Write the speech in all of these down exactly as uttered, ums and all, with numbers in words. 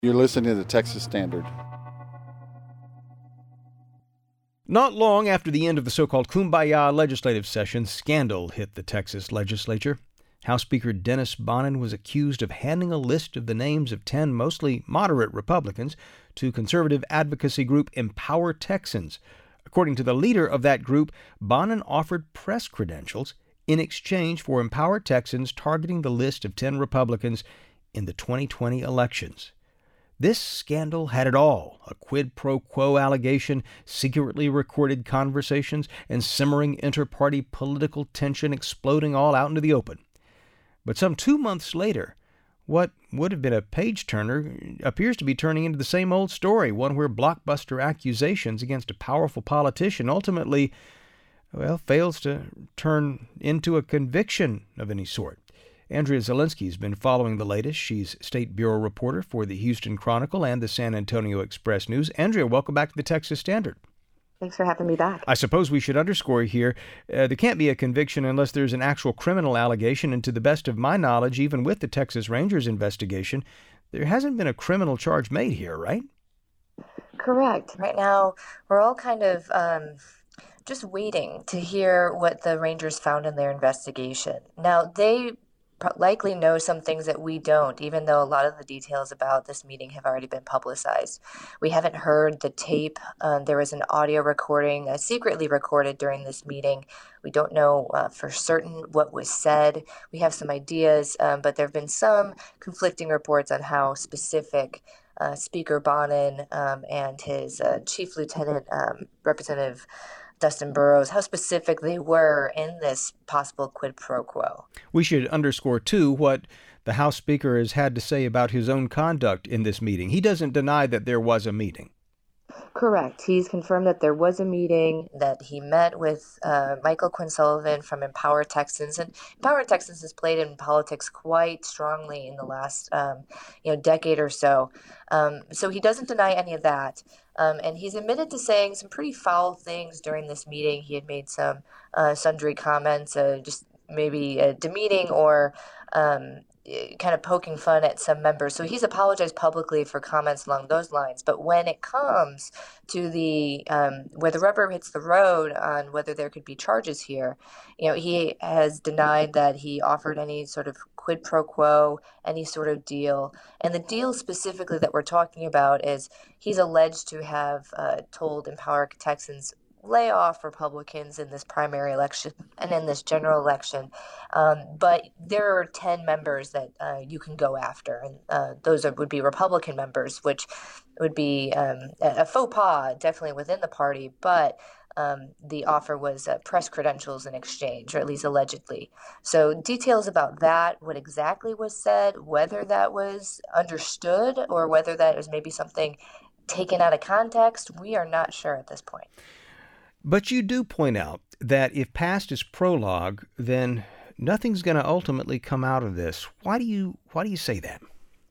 You're listening to the Texas Standard. Not long after the end of the so-called Kumbaya legislative session, scandal hit the Texas legislature. House Speaker Dennis Bonnen was accused of handing a list of the names of ten mostly moderate Republicans to conservative advocacy group Empower Texans. According to the leader of that group, Bonnen offered press credentials in exchange for Empower Texans targeting the list of ten Republicans in the twenty twenty elections. This scandal had it all: a quid pro quo allegation, secretly recorded conversations, and simmering inter-party political tension exploding all out into the open. But some two months later, what would have been a page-turner appears to be turning into the same old story, one where blockbuster accusations against a powerful politician ultimately, well, fails to turn into a conviction of any sort. Andrea Zielinski has been following the latest. She's State Bureau reporter for the Houston Chronicle and the San Antonio Express News. Andrea, welcome back to the Texas Standard. Thanks for having me back. I suppose we should underscore here, uh, there can't be a conviction unless there's an actual criminal allegation, and to the best of my knowledge, even with the Texas Rangers investigation, there hasn't been a criminal charge made here, right? Correct. Right now, we're all kind of um, just waiting to hear what the Rangers found in their investigation. Now, they likely know some things that we don't, even though a lot of the details about this meeting have already been publicized. We haven't heard the tape. Um, there was an audio recording, uh, secretly recorded during this meeting. We don't know uh, for certain what was said. We have some ideas, um, but there have been some conflicting reports on how specific uh, Speaker Bonnen um, and his uh, Chief Lieutenant um, Representative Dustin Burrows, how specific they were in this possible quid pro quo. We should underscore, too, what the House Speaker has had to say about his own conduct in this meeting. He doesn't deny that there was a meeting. Correct. He's confirmed that there was a meeting, that he met with uh, Michael Quinn Sullivan from Empower Texans. And Empower Texans has played in politics quite strongly in the last um, you know, decade or so. Um, so he doesn't deny any of that. Um, and he's admitted to saying some pretty foul things during this meeting. He had made some uh, sundry comments, uh, just maybe uh, demeaning or um, kind of poking fun at some members. So he's apologized publicly for comments along those lines. But when it comes to the um, where the rubber hits the road on whether there could be charges here, you know, he has denied that he offered any sort of quid pro quo, any sort of deal. And the deal specifically that we're talking about is he's alleged to have uh, told Empower Texans lay off Republicans in this primary election and in this general election. Um, but there are ten members that uh, you can go after. And uh, those are, would be Republican members, which would be um, a faux pas, definitely within the party. But um, the offer was uh, press credentials in exchange, or at least allegedly. So details about that, what exactly was said, whether that was understood or whether that was maybe something taken out of context, we are not sure at this point. But you do point out that if past is prologue, then nothing's going to ultimately come out of this. Why do you why do you say that?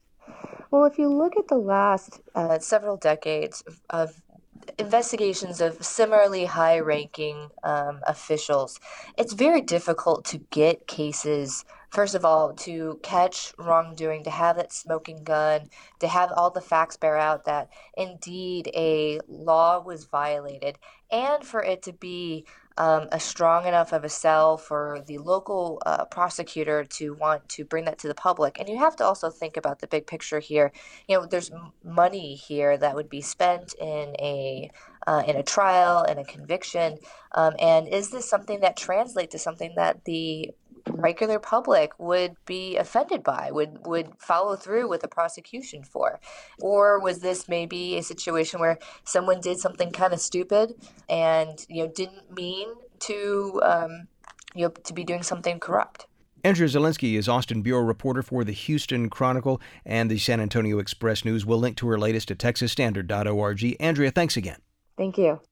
Well, if you look at the last uh, several decades of, of investigations of similarly high-ranking um, officials, it's very difficult to get cases, first of all, to catch wrongdoing, to have that smoking gun, to have all the facts bear out that indeed a law was violated, and for it to be um, a strong enough of a sell for the local uh, prosecutor to want to bring that to the public. And you have to also think about the big picture here. You know, there's m- money here that would be spent in a uh, in a trial, in a conviction, um, and is this something that translates to something that the regular public would be offended by, would would follow through with a prosecution for? Or was this maybe a situation where someone did something kind of stupid and, you know, didn't mean to, um, you know, to be doing something corrupt? Andrea Zielinski is Austin Bureau reporter for the Houston Chronicle and the San Antonio Express News. We'll link to her latest at texas standard dot org. Andrea, thanks again. Thank you.